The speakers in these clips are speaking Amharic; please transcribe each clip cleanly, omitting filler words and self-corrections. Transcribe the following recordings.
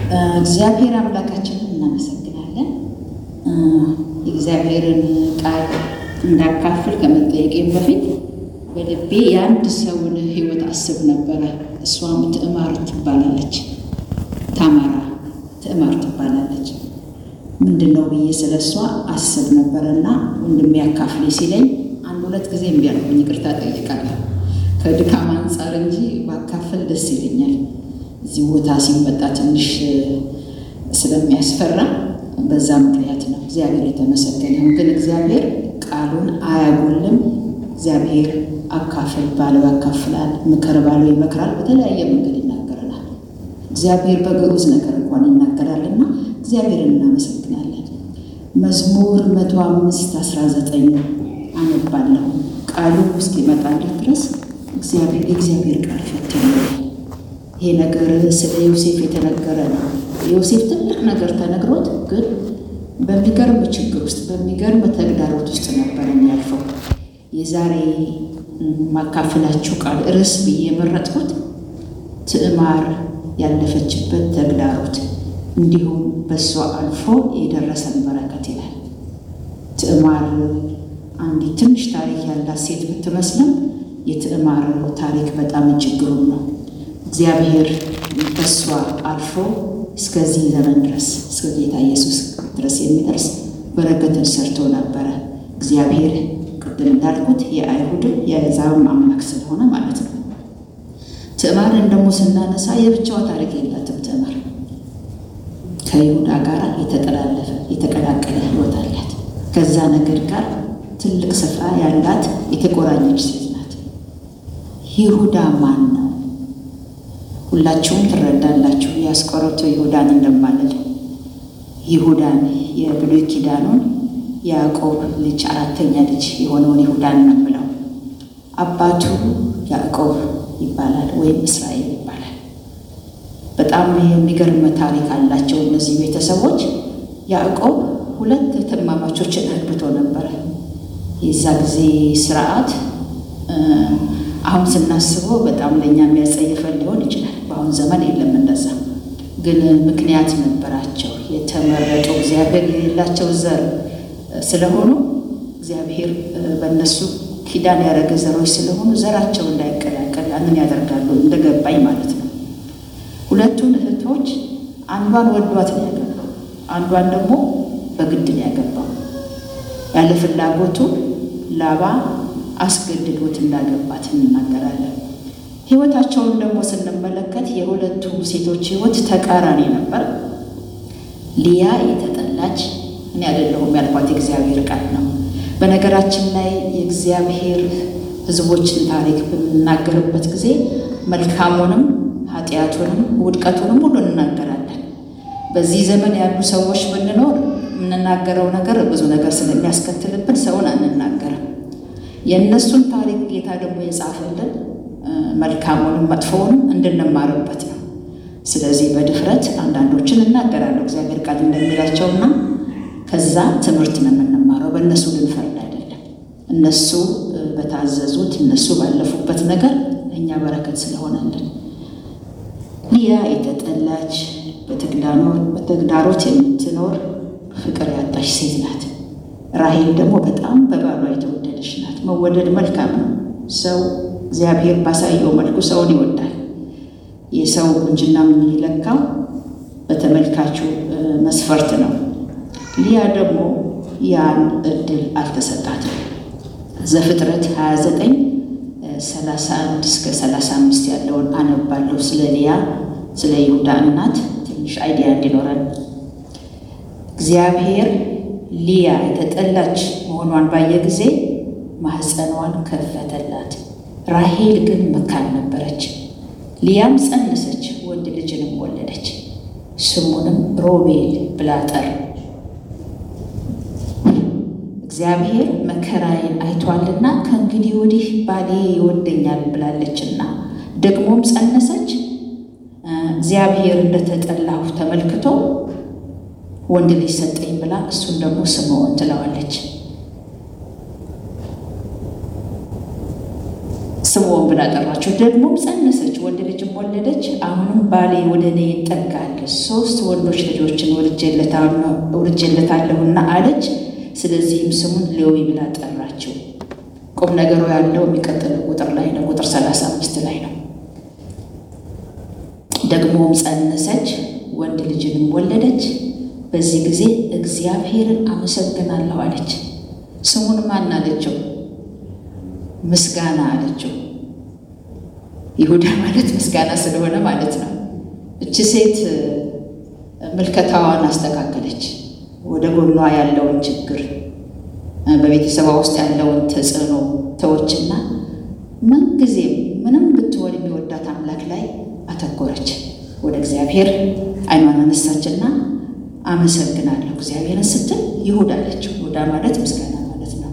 እግዚአብሔር አምላካችንን እናመሰግናለን። የእግዚአብሔርን ቃል እንዳካፍል ከመጠየቄም በፊት በልቤ የአንድ ሰውን ሕይወት አስብ ነበረ። እሷም ትዕማር ትባላለች። ታማራ ትዕማር ትባላለች። ምንድነው ብዬ ስለሷ አስብ ነበርና ወንድሜ ያካፍል ሲለኝ አንድ ሁለት ጊዜ እምቢ አልኩኝ። ይቅርታ ጠይቃለሁ ከድካም አንጻር እንጂ ባካፍል ደስ ይለኛል። እዚህ ቦታ ሲመጣ ትንሽ ስለሚያስፈራ በዛ ምክንያት ነው። እግዚአብሔር የተመሰገነ ይሁን። ግን እግዚአብሔር ቃሉን አያጎልም። እግዚአብሔር አካፍል ባለው ያካፍላል፣ ምከር ባለው ይመክራል። በተለያየ መንገድ ይናገረናል። እግዚአብሔር በግዑዝ ነገር እንኳን ይናገራልና እግዚአብሔርን እናመሰግናለን። መዝሙር 105:19 አነባለሁ። ቃሉ እስኪመጣለት ድረስ የእግዚአብሔር ቃል ፈትኖኛል። ይሄ ነገር ስለ ዮሴፍ የተነገረ ነው። ዮሴፍ ትልቅ ነገር ተነግሮት ግን በሚገርም ችግር ውስጥ በሚገርም ተግዳሮት ውስጥ ነበር የሚያልፈው። የዛሬ ማካፈላችሁ ቃል ርዕስ ብዬ የመረጥኩት ትዕማር ያለፈችበት ተግዳሮት እንዲሁም በእሷ አልፎ የደረሰን በረከት ይላል። ትዕማር አንዲት ትንሽ ታሪክ ያላት ሴት ብትመስልም የትዕማር ታሪክ በጣም እጅግ ግሩም ነው። እግዚአብሔር በእሷ አልፎ እስከዚህ ዘመን ድረስ እስከ ጌታ ኢየሱስ ድረስ የሚደርስ በረከትን ሰርቶ ነበረ። እግዚአብሔር ቅድም እንዳልኩት የአይሁድም የአሕዛብም አምላክ ስለሆነ ማለት ነው። ትዕማርን ደግሞ ስናነሳ የብቻዋ ታሪክ የላትም። ትዕማር ከይሁዳ ጋር የተጠላለፈ የተቀላቀለ ሕይወት አላት። ከዛ ነገር ጋር ትልቅ ስፍራ ያላት የተቆራኘች ሴት ናት። ይሁዳ ማን ነው? ሁላችሁም ትረዳላችሁ። የአስቆሮቱ ይሁዳን እንደማለት ይሁዳን የብሉይ ኪዳኑን ያዕቆብ ልጅ አራተኛ ልጅ የሆነውን ይሁዳን ነው ብለው አባቱ ያዕቆብ ይባላል ወይም እስራኤል ይባላል። በጣም የሚገርም ታሪክ አላቸው እነዚህ ቤተሰቦች። ያዕቆብ ሁለት እህትማማቾችን አግብቶ ነበረ። የዛ ጊዜ ስርዓት አሁን ስናስበው በጣም ለእኛ የሚያጸይፈን ሊሆን ይችላል። በአሁን ዘመን የለም እንደዛ። ግን ምክንያት ነበራቸው። የተመረጡ እግዚአብሔር የሌላቸው ዘር ስለሆኑ እግዚአብሔር በእነሱ ኪዳን ያደረገ ዘሮች ስለሆኑ ዘራቸው እንዳይቀላቀል ያንን ያደርጋሉ፣ እንደገባኝ ማለት ነው። ሁለቱን እህቶች አንዷን ወዷት ነው ያገባው፣ አንዷን ደግሞ በግድ ነው ያገባው። ያለ ፍላጎቱ ላባ አስገድዶት እንዳገባት እንናገራለን። ሕይወታቸውን ደግሞ ስንመለከት የሁለቱ ሴቶች ሕይወት ተቃራኒ ነበር። ሊያ የተጠላች እኔ አይደለሁም ያልኳት የእግዚአብሔር ቃል ነው። በነገራችን ላይ የእግዚአብሔር ሕዝቦችን ታሪክ በምናገርበት ጊዜ መልካሙንም ኃጢአቱንም ውድቀቱንም ሁሉ እንናገራለን። በዚህ ዘመን ያሉ ሰዎች ብንኖር የምንናገረው ነገር ብዙ ነገር ስለሚያስከትልብን ሰውን አንናገርም። የእነሱን ታሪክ ጌታ ደግሞ የጻፈልን መልካሙንም መጥፎውንም እንድንማርበት ነው። ስለዚህ በድፍረት አንዳንዶችን እናገራለሁ እግዚአብሔር ቃል እንደሚላቸውና ከዛ ትምህርት ነው የምንማረው። በእነሱ ልንፈርድ አይደለም። እነሱ በታዘዙት እነሱ ባለፉበት ነገር እኛ በረከት ስለሆነልን። ሊያ የተጠላች በተግዳሮት የምትኖር ፍቅር ያጣች ሴት ናት። ራሔል ደግሞ በጣም በባሏ የተወደደች ናት። መወደድ መልካም ነው። ሰው እግዚአብሔር ባሳየው መልኩ ሰውን ይወዳል። የሰው ቁንጅና የሚለካው በተመልካቹ መስፈርት ነው። ሊያ ደግሞ ያን እድል አልተሰጣትም። ዘፍጥረት 29:31-35 ያለውን አነባለሁ። ስለ ሊያ ስለ ይሁዳ እናት ትንሽ አይዲያ እንዲኖረን። እግዚአብሔር ሊያ የተጠላች መሆኗን ባየ ጊዜ ማኅፀኗን ከፈተላት። ራሔል ግን መካን ነበረች። ሊያም ጸነሰች፣ ወንድ ልጅንም ወለደች። ስሙንም ሮቤል ብላ ጠራች። እግዚአብሔር መከራዬን አይቷልና ከእንግዲህ ወዲህ ባሌ ይወደኛል ብላለችና። ደግሞም ጸነሰች። እግዚአብሔር እንደተጠላሁ ተመልክቶ ወንድ ልጅ ሰጠኝ ብላ እሱን ደግሞ ስምዖን ትለዋለች። ስሙ ስምዖን ብላ ጠራችው። ደግሞም ጸነሰች፣ ወንድ ልጅም ወለደች። አሁንም ባሌ ወደ እኔ ይጠጋል፣ 3 ወንዶች ልጆችን ወልጄለታለሁና አለች። ስለዚህም ስሙን ሌዊ ብላ ጠራችው። ቁም ነገሩ ያለው የሚቀጥለው ቁጥር ላይ ነው፣ ቁጥር 35 ላይ ነው። ደግሞም ጸነሰች፣ ወንድ ልጅንም ወለደች። በዚህ ጊዜ እግዚአብሔርን አመሰግናለሁ አለች። ስሙን ማን አለችው? ምስጋና አለችው። ይሁዳ ማለት ምስጋና ስለሆነ ማለት ነው። እቺ ሴት ምልከታዋን አስተካከለች። ወደ ጎኗ ያለውን ችግር፣ በቤተሰቧ ውስጥ ያለውን ተጽዕኖ ተወችና ምንጊዜም ምንም ብትሆን የሚወዳት አምላክ ላይ አተኮረች። ወደ እግዚአብሔር ዓይኗን አነሳችና አመሰግናለሁ እግዚአብሔርን ስትል ይሁዳ አለችው። ይሁዳ ማለት ምስጋና ማለት ነው።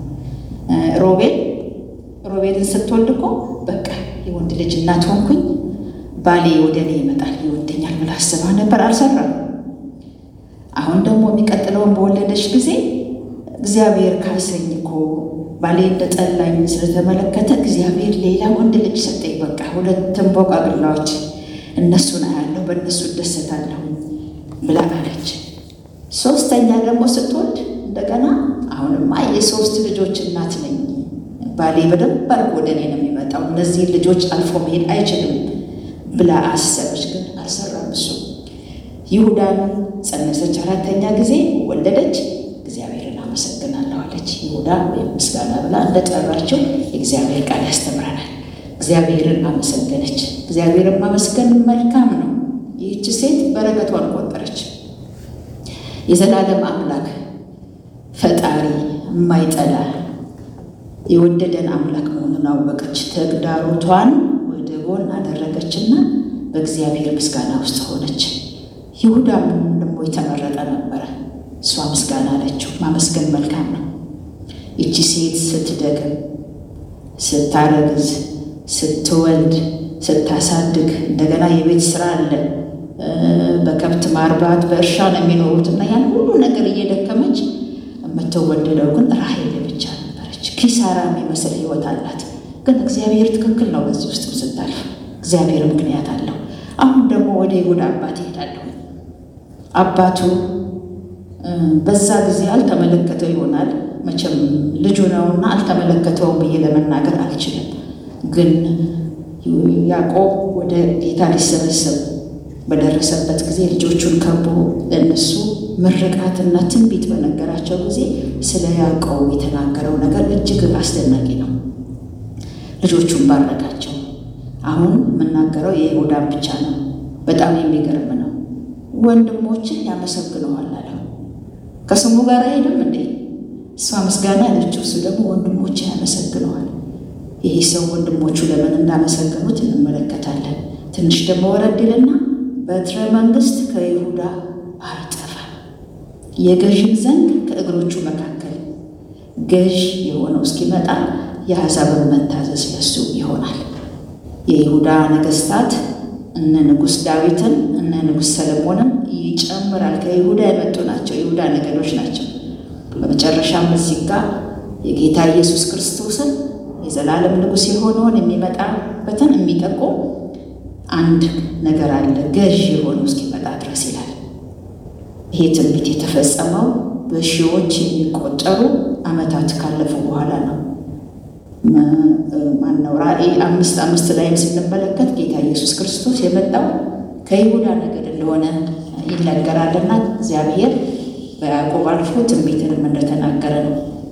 ሮቤልን ስትወልድ እኮ በቃ የወንድ ልጅ እናት ሆንኩኝ፣ ባሌ ወደ እኔ ይመጣል ይወደኛል ብላ አስባ ነበር። አልሰራም። አሁን ደግሞ የሚቀጥለውን በወለደች ጊዜ እግዚአብሔር ካሰኝ እኮ ባሌ እንደጠላኝ ስለተመለከተ እግዚአብሔር ሌላ ወንድ ልጅ ሰጠኝ። በቃ 2 እንቦቃቅላዎች እነሱን አያለሁ፣ በእነሱ እደሰታለሁ ብላ አለች። 3ኛ ደግሞ ስትወልድ እንደገና አሁንማ የ3 ልጆች እናት ነኝ፣ ባሌ በደንብ አድርጎ ወደ እኔ ነው የሚመጣው፣ እነዚህን ልጆች አልፎ መሄድ አይችልም ብላ አሰበች። ግን አልሰራም እሱ። ይሁዳን ጸነሰች፣ 4ኛ ጊዜ ወለደች። እግዚአብሔርን አመሰግናለሁ አለች። ይሁዳ ወይም ምስጋና ብላ እንደጠራችው የእግዚአብሔር ቃል ያስተምረናል። እግዚአብሔርን አመሰገነች። እግዚአብሔርን ማመስገን መልካም ነው። ይህች ሴት በረከቷን ቆጠረች። የዘላለም አምላክ ፈጣሪ፣ የማይጠላ የወደደን አምላክ መሆኑን አወቀች። ተግዳሮቷን ወደ ጎን አደረገችና በእግዚአብሔር ምስጋና ውስጥ ሆነች። ይሁዳም ደግሞ የተመረጠ ነበረ። እሷ ምስጋና አለችው። ማመስገን መልካም ነው። ይቺ ሴት ስትደግም፣ ስታረግዝ፣ ስትወልድ፣ ስታሳድግ፣ እንደገና የቤት ስራ አለ፣ በከብት ማርባት በእርሻ ነው የሚኖሩት እና ያን ሁሉ ነገር እየደከመች የምትወደደው ግን ራሔል ብቻ ነበረች። ኪሳራ የሚመስል ህይወት አላት። ግን እግዚአብሔር ትክክል ነው። በዚህ ውስጥ ስታልፍ እግዚአብሔር ምክንያት አለው። አሁን ደግሞ ወደ ይሁዳ አባት ይሄዳለሁ። አባቱ በዛ ጊዜ አልተመለከተው ይሆናል። መቼም ልጁ ነውና አልተመለከተውም ብዬ ለመናገር አልችልም። ግን ያዕቆብ ወደ ጌታ ሊሰበሰብ በደረሰበት ጊዜ ልጆቹን ከቦ ለእነሱ ምርቃትና ትንቢት በነገራቸው ጊዜ ስለ ያዕቆብ የተናገረው ነገር እጅግ አስደናቂ ነው። ልጆቹን ባረካቸው። አሁን የምናገረው የይሁዳን ብቻ ነው። በጣም የሚገርም ነው። ወንድሞችን ያመሰግነዋል አለው። ከስሙ ጋር አይሄድም እንዴ? እሷ ምስጋና አለችው፣ እሱ ደግሞ ወንድሞችን ያመሰግነዋል። ይህ ሰው ወንድሞቹ ለምን እንዳመሰገኑት እንመለከታለን። ትንሽ ደግሞ ወረድ ይልና በትረ መንግሥት ከይሁዳ አይጠፋም፣ የገዥም ዘንግ ከእግሮቹ መካከል ገዥ የሆነው እስኪመጣ የአሕዛብን መታዘዝ ለሱ ይሆናል። የይሁዳ ነገሥታት እነ ንጉሥ ዳዊትን እነ ንጉሥ ሰለሞንም ይጨምራል። ከይሁዳ የመጡ ናቸው፣ የይሁዳ ነገዶች ናቸው። በመጨረሻም እዚህ ጋር የጌታ ኢየሱስ ክርስቶስን የዘላለም ንጉሥ የሆነውን የሚመጣበትን የሚጠቁም አንድ ነገር አለ፣ ገዥ የሆነው እስኪመጣ ድረስ ይላል። ይሄ ትንቢት የተፈጸመው በሺዎች የሚቆጠሩ ዓመታት ካለፉ በኋላ ነው። ማነው ራእይ 5:5 ላይም ስንመለከት ጌታ ኢየሱስ ክርስቶስ የመጣው ከይሁዳ ነገድ እንደሆነ ይነገራልና እግዚአብሔር በያዕቆብ አልፎ ትንቢትንም እንደተናገረ ነው።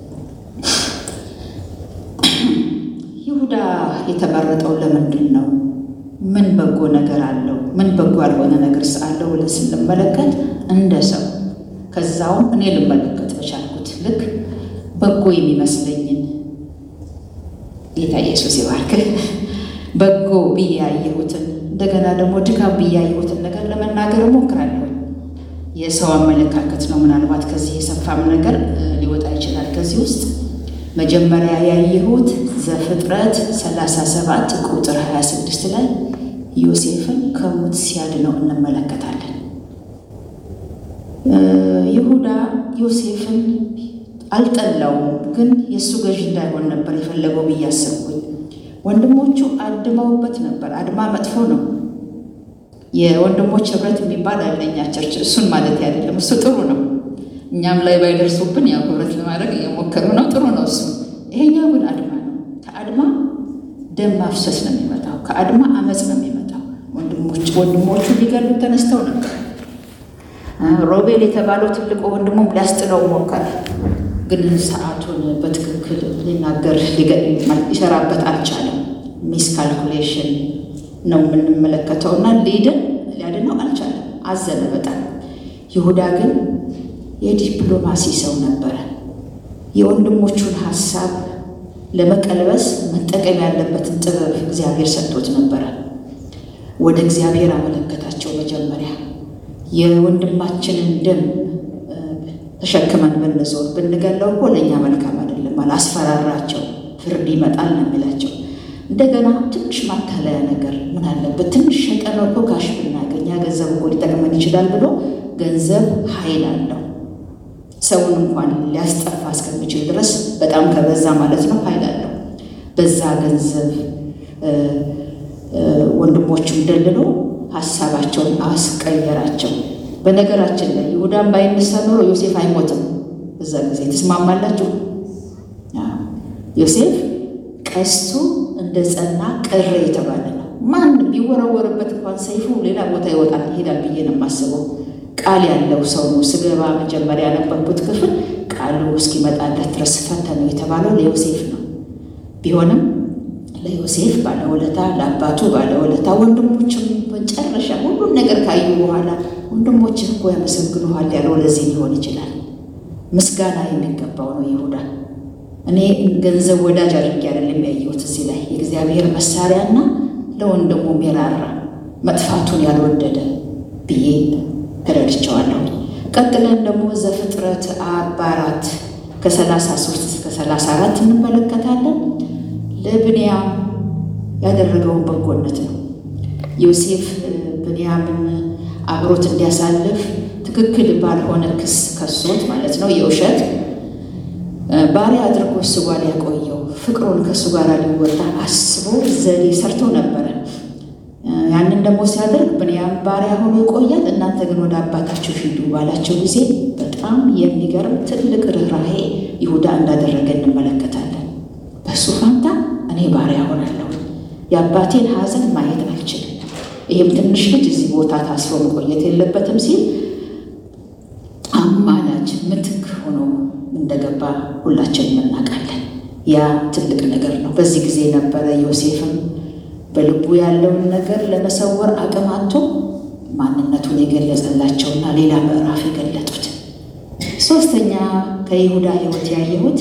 ይሁዳ የተመረጠው ለምንድን ነው? ምን በጎ ነገር አለው? ምን በጎ ያልሆነ ነገርስ አለው ብለን ስንመለከት እንደ ሰው ከዛውም እኔ ልመለከት በቻልኩት ልክ በጎ የሚመስለኝን ጌታ ኢየሱስ ይባርክ በጎ ብዬ ያየሁትን እንደገና ደግሞ ድካም ብዬ ያየሁትን ነገር ለመናገር እሞክራለሁ። የሰው አመለካከት ነው። ምናልባት ከዚህ የሰፋም ነገር ሊወጣ ይችላል። ከዚህ ውስጥ መጀመሪያ ያየሁት ዘፍጥረት 37 ቁጥር 26 ላይ ዮሴፍን ከሞት ሲያድነው እንመለከታለን። ይሁዳ ዮሴፍን አልጠላውም፣ ግን የእሱ ገዥ እንዳይሆን ነበር የፈለገው ብዬ አሰብኩኝ። ወንድሞቹ አድመውበት ነበር። አድማ መጥፎ ነው። የወንድሞች ህብረት የሚባል አለኛ ቸርች፣ እሱን ማለት አይደለም። እሱ ጥሩ ነው። እኛም ላይ ባይደርሱብን ያው ህብረት ለማድረግ እየሞከሩ ነው። ጥሩ ነው እሱ። ይሄኛው ግን አድማ ነው። ከአድማ ደም ማፍሰስ ነው የሚመጣው። ከአድማ አመፅ ነው የሚመጣው። ወንድሞቹ ሊገሉ ተነስተው ነበር። ሮቤል የተባለው ትልቁ ወንድሙም ሊያስጥለው ሞከረ። ግን ሰዓቱን በትክክል ሊናገር ሊሰራበት አልቻለም። ሚስ ካልኩሌሽን ነው የምንመለከተውና ሊያድነው አልቻለም። አዘነ በጣም። ይሁዳ ግን የዲፕሎማሲ ሰው ነበረ። የወንድሞቹን ሀሳብ ለመቀልበስ መጠቀም ያለበትን ጥበብ እግዚአብሔር ሰጥቶት ነበረ። ወደ እግዚአብሔር አመለከታቸው። መጀመሪያ የወንድማችንን ደም ተሸክመን ብንዞር ብንገለው እኮ ለእኛ መልካም አይደለም። አላስፈራራቸው። ፍርድ ይመጣል ነው የሚላቸው። እንደገና ትንሽ ማታለያ ነገር ምን አለበት፣ ትንሽ ሸቀን እኮ ካሽ ብናገኝ ገንዘብ እኮ ሊጠቅመን ይችላል ብሎ ገንዘብ ኃይል አለው። ሰውን እንኳን ሊያስጠፋ እስከሚችል ድረስ በጣም ከበዛ ማለት ነው ኃይል አለው። በዛ ገንዘብ ወንድሞቹን ደልሎ ሀሳባቸውን አስቀየራቸው። በነገራችን ላይ ይሁዳን ባይነሳ ኖሮ ዮሴፍ አይሞትም። በዛ ጊዜ ትስማማላችሁ? ዮሴፍ ቀስቱ እንደ ጸና ቀረ የተባለ ነው። ማን ቢወረወርበት እንኳን ሰይፉ ሌላ ቦታ ይሄዳል ብዬ ነው የማስበው። ቃል ያለው ሰው ነው። ስገባ መጀመሪያ ያነበብኩት ክፍል ቃሉ እስኪመጣለት ድረስ ፈተነው የተባለው ለዮሴፍ ነው። ቢሆንም ለዮሴፍ ባለውለታ፣ ለአባቱ ባለውለታ፣ ወንድሞችም መጨረሻ ሁሉን ነገር ካዩ በኋላ ወንድሞችህ እኮ ያመሰግኑሃል ያለው ለዚህ ሊሆን ይችላል። ምስጋና የሚገባው ነው ይሁዳ። እኔ ገንዘብ ወዳጅ አድርጌ አይደለም ያየሁት እዚህ ላይ የእግዚአብሔር መሳሪያና ለወንድሙ የራራ መጥፋቱን ያልወደደ ብዬ ተረድቼዋለሁ። ቀጥለን ደግሞ ዘፍጥረት 44 ከ33 እስከ 34 እንመለከታለን። ለብንያም ያደረገውን በጎነት ነው። ዮሴፍ ብንያምን አብሮት እንዲያሳልፍ ትክክል ባልሆነ ክስ ከሶት ማለት ነው፣ የውሸት ባሪያ አድርጎ እሱ ጋር ያቆየው፣ ፍቅሩን ከእሱ ጋር ሊወጣ አስቦ ዘዴ ሰርቶ ነበረ። ያንን ደግሞ ሲያደርግ ብንያም ባሪያ ሆኖ ይቆያል፣ እናንተ ግን ወደ አባታችሁ ሂዱ ባላቸው ጊዜ በጣም የሚገርም ትልቅ ርኅራኄ ይሁዳ እንዳደረገ እንመለከታለን። በሱ ፋንታ እኔ ባሪያ ሆናለሁ፣ የአባቴን ሐዘን ማየት አልችልም፣ ይህም ትንሽ ልጅ እዚህ ቦታ ታስሮ መቆየት የለበትም ሲል አማላጅ ምትክ ሆኖ እንደገባ ሁላችንም እናውቃለን። ያ ትልቅ ነገር ነው። በዚህ ጊዜ ነበረ ዮሴፍም በልቡ ያለውን ነገር ለመሰወር አቅም አጥቶ ማንነቱን የገለጸላቸውና ሌላ ምዕራፍ የገለጡት። ሶስተኛ ከይሁዳ ሕይወት ያየሁት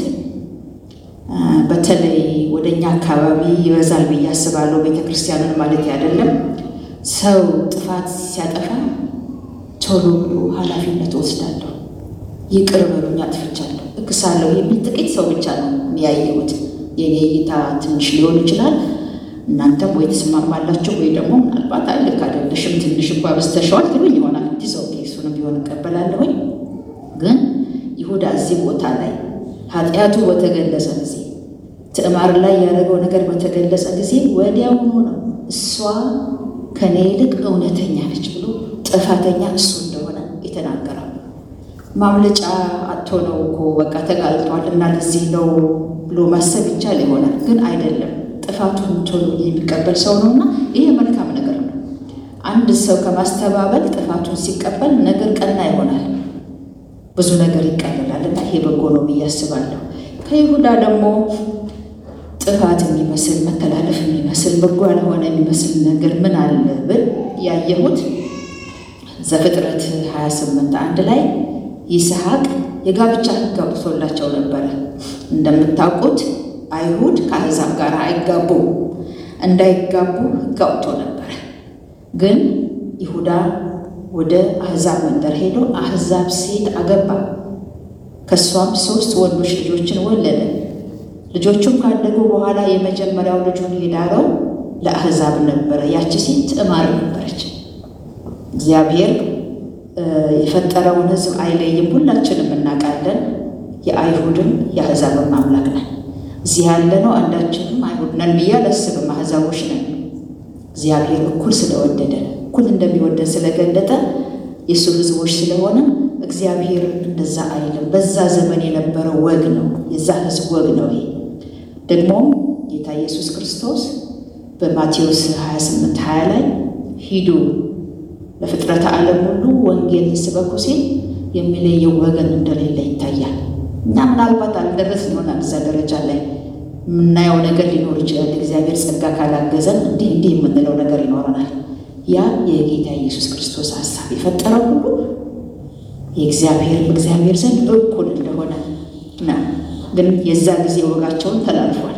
በተለይ ወደኛ አካባቢ ይበዛል ብዬ አስባለሁ። ቤተክርስቲያንን ማለት አይደለም። ሰው ጥፋት ሲያጠፋ ቶሎ ብሎ ኃላፊነት ወስዳለሁ፣ ይቅር በሉኝ አጥፍቻለሁ፣ እክሳለሁ የሚል ጥቂት ሰው ብቻ ነው የሚያየሁት። የኔ እይታ ትንሽ ሊሆን ይችላል። እናንተም ወይ ተስማማላችሁ ወይ ደግሞ ምናልባት ልክ አይደለሽም ትንሽ እንኳ በስተሻዋል ትሉኝ ይሆናል። ዲሶኬ እሱንም ቢሆን እቀበላለሁኝ። ግን ይሁዳ እዚህ ቦታ ላይ ኃጢአቱ በተገለጸ ጊዜ፣ ትዕማር ላይ ያደረገው ነገር በተገለጸ ጊዜ ወዲያውኑ ነው እሷ ከኔ ይልቅ እውነተኛ ነች ብሎ ጥፋተኛ እሱ እንደሆነ የተናገረው። ማምለጫ አጥቶ ነው እኮ በቃ ተጋልጧል እና ለዚህ ነው ብሎ ማሰብ ይቻል ይሆናል። ግን አይደለም። ጥፋቱን ቶሎ የሚቀበል ሰው ነውና ይሄ መልካም ነገር ነው። አንድ ሰው ከማስተባበል ጥፋቱን ሲቀበል ነገር ቀና ይሆናል፣ ብዙ ነገር ይቀበላልና ይሄ በጎ ነው ብዬ አስባለሁ። ከይሁዳ ደግሞ ጥፋት የሚመስል መተላለፍ የሚመስል በጎ ያልሆነ የሚመስል ነገር ምን አለ ብል ያየሁት ዘፍጥረት 28:1 ላይ ይስሐቅ የጋብቻ ሕግ አውጥቶላቸው ነበረ። እንደምታውቁት አይሁድ ከአሕዛብ ጋር አይጋቡም፣ እንዳይጋቡ ሕግ አውጥቶ ነበረ። ግን ይሁዳ ወደ አሕዛብ መንደር ሄዶ አሕዛብ ሴት አገባ። ከሷም 3 ወንዶች ልጆችን ወለደ። ልጆቹም ካደጉ በኋላ የመጀመሪያው ልጁን የዳረው ለአሕዛብ ነበረ። ያቺ ሴት ትዕማር ነበረች። እግዚአብሔር የፈጠረውን ሕዝብ አይለይም፣ ሁላችንም እናውቃለን። የአይሁድም የአሕዛብም አምላክ ነን። እዚህ ያለነው አንዳችንም አይሁድ ነን ብዬ አላስብም። አሕዛቦች ነን። እግዚአብሔር እኩል ስለወደደን እኩል እንደሚወደን ስለገለጠ የእሱ ሕዝቦች ስለሆነ እግዚአብሔር እንደዛ አይልም። በዛ ዘመን የነበረው ወግ ነው፣ የዛ ሕዝብ ወግ ነው። ይሄ ደግሞ ጌታ ኢየሱስ ክርስቶስ በማቴዎስ 28:20 ላይ ሂዱ ለፍጥረተ ዓለም ሁሉ ወንጌልን ስበኩ ሲል የሚለየው ወገን እንደሌለ ይታያል። እኛ ምናልባት አልደረስን ይሆናል እዛ ደረጃ ላይ የምናየው ነገር ሊኖር ይችላል። እግዚአብሔር ጸጋ ካላገዘን እንዲህ የምንለው ነገር ይኖረናል። ያ የጌታ ኢየሱስ ክርስቶስ ሐሳብ የፈጠረው ሁሉ በእግዚአብሔር ዘንድ እኩል እንደሆነ ነው። ግን የዛ ጊዜ ወጋቸውን ተላልፏል።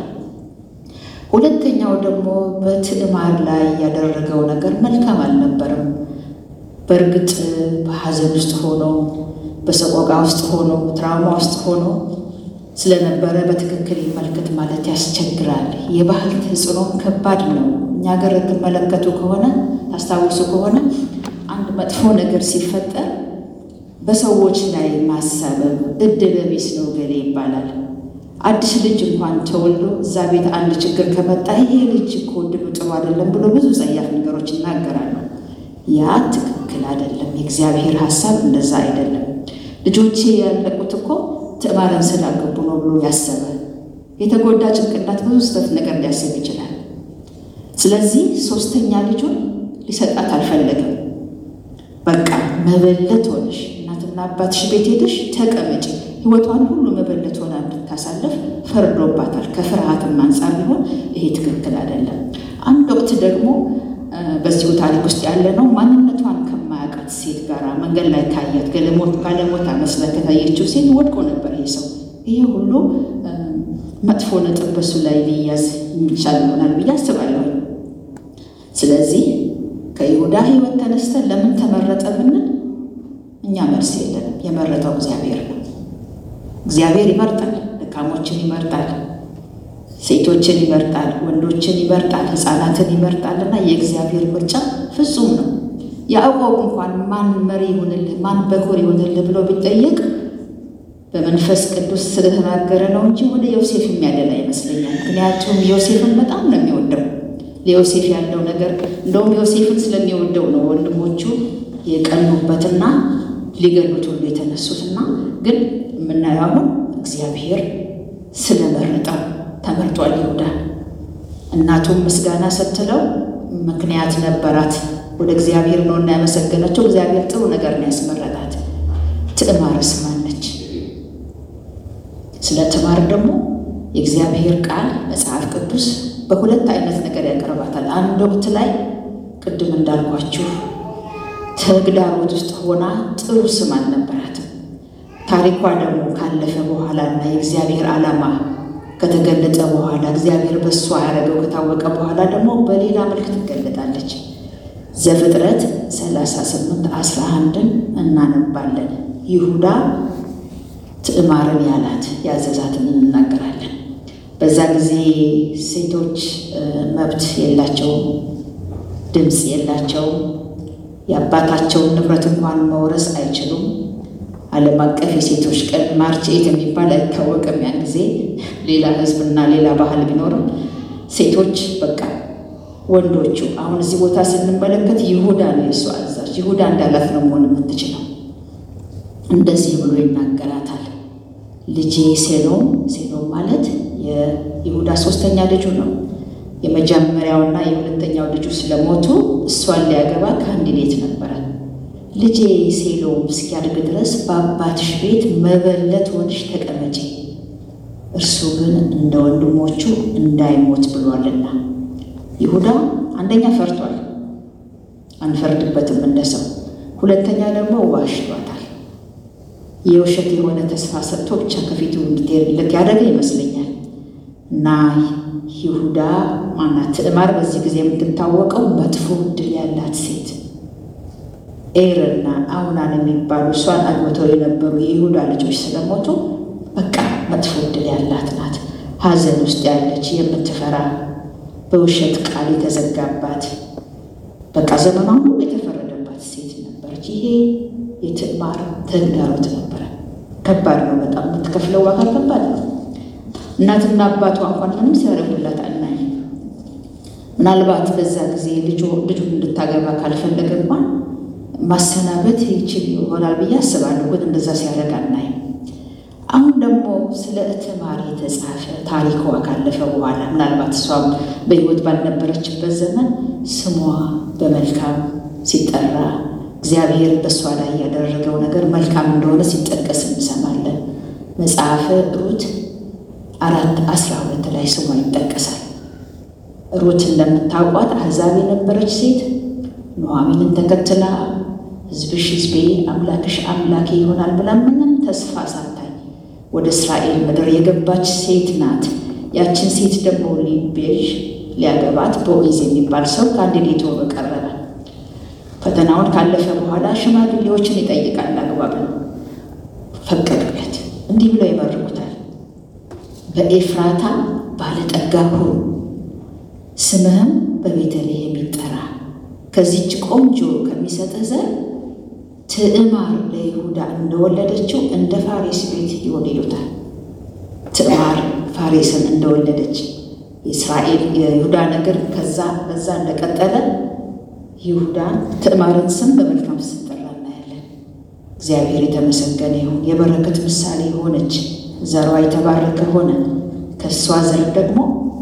ሁለተኛው ደግሞ በትዕማር ላይ ያደረገው ነገር መልካም አልነበረም። በእርግጥ በሐዘን ውስጥ ሆኖ በሰቆቃ ውስጥ ሆኖ ትራውማ ውስጥ ሆኖ ስለነበረ በትክክል ይመልከት ማለት ያስቸግራል። የባህል ተጽዕኖ ከባድ ነው። እኛ ሀገር ትመለከቱ ከሆነ ታስታውሱ ከሆነ አንድ መጥፎ ነገር ሲፈጠር በሰዎች ላይ ማሳበብ ዕድለ ቢስ ነው ገሌ ይባላል። አዲስ ልጅ እንኳን ተወልዶ እዛ ቤት አንድ ችግር ከመጣ ይሄ ልጅ እኮ ዕድሉ ጥሩ አይደለም ብሎ ብዙ ጸያፍ ነገሮች ይናገራሉ። ያ ትክክል አይደለም። የእግዚአብሔር ሐሳብ እንደዛ አይደለም። ልጆቼ ያለቁት እኮ ትዕማርን ስላገቡ ነው ብሎ ያሰበ የተጎዳ ጭንቅላት ብዙ ስህተት ነገር ሊያስብ ይችላል። ስለዚህ ሶስተኛ ልጁን ሊሰጣት አልፈለግም። በቃ መበለት ሆነሽ እናትና አባትሽ ቤት ሄደሽ ተቀመጪ፣ ሕይወቷን ሁሉ መበለት ሆና እንድታሳልፍ ፈርዶባታል። ከፍርሃትም አንጻር ቢሆን ይሄ ትክክል አይደለም። አንድ ወቅት ደግሞ በዚሁ ታሪክ ውስጥ ያለ ነው። ማንነቷን ከማያውቃት ሴት ጋር መንገድ ላይ ካያት ጋለሞታ መስላ ከታየችው ሴት ወድቆ ነበር ይሄ ሰው። ይሄ ሁሉ መጥፎ ነጥብ በሱ ላይ ሊያዝ የሚቻል ይሆናል ብዬ አስባለሁ። ስለዚህ ከይሁዳ ሕይወት ተነስተን ለምን ተመረጠ ብንል እኛ መልስ የለንም። የመረጠው እግዚአብሔር ነው። እግዚአብሔር ይመርጣል። ደካሞችን ይመርጣል፣ ሴቶችን ይመርጣል፣ ወንዶችን ይመርጣል፣ ሕፃናትን ይመርጣልና የእግዚአብሔር ምርጫ ፍጹም ነው። ያዕቆብ እንኳን ማን መሪ ይሁንልህ፣ ማን በኩር ይሁንልህ ብሎ ቢጠየቅ በመንፈስ ቅዱስ ስለተናገረ ነው እንጂ ወደ ዮሴፍ የሚያደላ ይመስለኛል። ምክንያቱም ዮሴፍን በጣም ነው የሚወደው። ለዮሴፍ ያለው ነገር እንደውም ዮሴፍን ስለሚወደው ነው ወንድሞቹ የቀኑበትና ሊገሉት ሁሉ የተነሱትና ግን የምናየው አሁን እግዚአብሔር ስለመረጠው ተመርጧል። ይሁዳ እናቱም ምስጋና ስትለው ምክንያት ነበራት። ወደ እግዚአብሔር ነውና ያመሰገነችው። እግዚአብሔር ጥሩ ነገር ነው ያስመረጣት። ትዕማርስ ማነች? ስለ ትዕማር ደግሞ የእግዚአብሔር ቃል መጽሐፍ ቅዱስ በሁለት አይነት ነገር ያቀርባታል። አንድ ወቅት ላይ ቅድም እንዳልኳችሁ ተግዳሮት ውስጥ ሆና ጥሩ ስም አልነበራትም። ታሪኳ ደግሞ ካለፈ በኋላና የእግዚአብሔር ዓላማ ከተገለጠ በኋላ እግዚአብሔር በእሷ ያደረገው ከታወቀ በኋላ ደግሞ በሌላ መልክ ትገለጣለች። ዘፍጥረት 38:11 እናነባለን። ይሁዳ ትዕማርን ያላት ያዘዛትን እንናገራለን። በዛ ጊዜ ሴቶች መብት የላቸውም፣ ድምፅ የላቸውም። የአባታቸውን ንብረት እንኳን መውረስ አይችሉም። ዓለም አቀፍ የሴቶች ቀን ማርች 8 የሚባል አይታወቅም። ያን ጊዜ ሌላ ሕዝብና ሌላ ባህል ቢኖርም ሴቶች በቃ ወንዶቹ አሁን እዚህ ቦታ ስንመለከት ይሁዳ ነው የእሱ አዛዥ። ይሁዳ እንዳላት ነው መሆን የምትችለው። እንደዚህ ብሎ ይናገራታል። ልጄ ሴሎም ማለት የይሁዳ ሶስተኛ ልጁ ነው። የመጀመሪያውና የሁለተኛው ልጁ ስለሞቱ እሷን ሊያገባ ካንዲዴት ነበረ። ልጄ ሴሎም እስኪያድግ ድረስ በአባትሽ ቤት መበለት ሆነሽ ተቀመጪ፣ እርሱ ግን እንደ ወንድሞቹ እንዳይሞት ብሏልና። ይሁዳ አንደኛ ፈርቷል፣ አንፈርድበትም እንደ ሰው። ሁለተኛ ደግሞ ዋሽቷታል። የውሸት የሆነ ተስፋ ሰጥቶ ብቻ ከፊቱ እንድትሄድለት ያደረገ ይመስለኛል። እና ይሁዳ ማናት ትዕማር በዚህ ጊዜ የምትታወቀው መጥፎ ዕድል ያላት ሴት። ኤርና አውናን የሚባሉ እሷን አግብተው የነበሩ የይሁዳ ልጆች ስለሞቱ በቃ መጥፎ ዕድል ያላት ናት። ሐዘን ውስጥ ያለች የምትፈራ በውሸት ቃል የተዘጋባት በቃ ዘመኗን ሁሉ የተፈረደባት ሴት ነበረች። ይሄ የትዕማር ተግዳሮት ነበረ። ከባድ ነው በጣም የምትከፍለው ዋጋ ከባድ ነው። እናትና አባቷ እንኳን ምንም ሲያደርጉላት አናይም። ምናልባት በዛ ጊዜ ልጁን እንድታገባ ካልፈለገ እንኳን ማሰናበት ይችል ይሆናል ብዬ አስባለሁ። ግን እንደዛ ሲያደርግ አናይም። አሁን ደግሞ ስለ እትማር የተጻፈ ታሪኳ ካለፈ በኋላ ምናልባት እሷም በሕይወት ባልነበረችበት ዘመን ስሟ በመልካም ሲጠራ እግዚአብሔር በእሷ ላይ ያደረገው ነገር መልካም እንደሆነ ሲጠቀስ እንሰማለን። መጽሐፈ ሩት 4:12 ላይ ስሟ ይጠቀሳል። ሩት እንደምታውቋት አሕዛብ የነበረች ሴት ኑኃሚንን ተከትላ ሕዝብሽ ሕዝቤ አምላክሽ አምላኬ ይሆናል ብላ ምንም ተስፋ ሳታይ ወደ እስራኤል ምድር የገባች ሴት ናት። ያችን ሴት ደግሞ ሊያገባት ቦዔዝ የሚባል ሰው ካንዲዴት ሆኖ ቀረበ። ፈተናውን ካለፈ በኋላ ሽማግሌዎችን ይጠይቃል። አግባብ ነው፣ ፈቀዱለት። እንዲህ ብለው ይመርቁታል። በኤፍራታ ባለጠጋ ሁን፣ ስምህም በቤተልሔም ይጠራ፣ ከዚች ቆንጆ ከሚሰጥህ ዘር ትዕማር ለይሁዳ እንደወለደችው እንደ ፋሬስ ቤት ይሆን ይሉታል። ትዕማር ፋሬስን እንደወለደች የእስራኤል የይሁዳ ነገር በዛ እንደቀጠለ ይሁዳን ትዕማርን ስም በመልካም ስትጠራ እናያለን። እግዚአብሔር የተመሰገነ ይሁን። የበረከት ምሳሌ ሆነች፣ ዘሯ የተባረከ ሆነ። ከእሷ ዘር ደግሞ